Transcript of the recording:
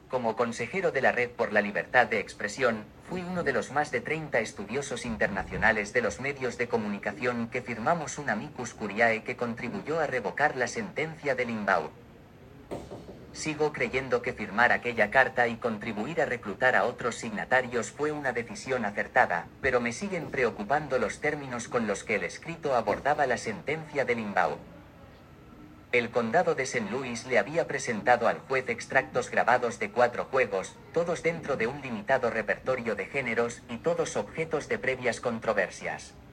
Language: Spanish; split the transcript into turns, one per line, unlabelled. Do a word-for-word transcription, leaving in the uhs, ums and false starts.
Como consejero de la Red por la Libertad de Expresión, fui uno de los más de treinta estudiosos internacionales de los medios de comunicación que firmamos un amicus curiae que contribuyó a revocar la sentencia de Limbaud. Sigo creyendo que firmar aquella carta y contribuir a reclutar a otros signatarios fue una decisión acertada, pero me siguen preocupando los términos con los que el escrito abordaba la sentencia de Limbaud. El condado de Saint Louis le había presentado al juez extractos grabados de cuatro juegos, todos dentro de un limitado repertorio de géneros y todos objetos de previas controversias.